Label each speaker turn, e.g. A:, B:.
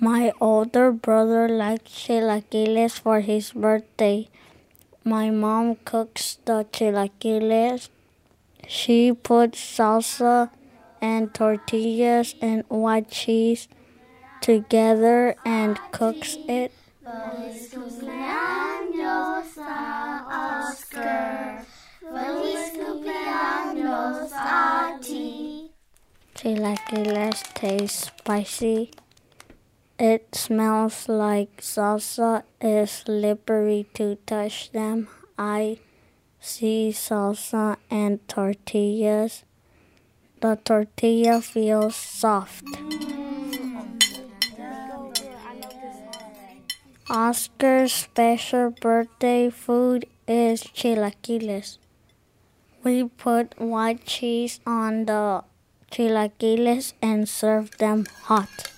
A: My older brother likes chilaquiles for his birthday. My mom cooks the chilaquiles. She puts salsa and tortillas and white cheese together and cooks it.
B: Feliz cumpleaños a Oscar. Feliz cumpleaños a ti.
A: Chilaquiles taste spicy. It smells like salsa. It's slippery to touch them. I see salsa and tortillas. The tortilla feels soft. Oscar's special birthday food is chilaquiles. We put white cheese on the chilaquiles and serve them hot.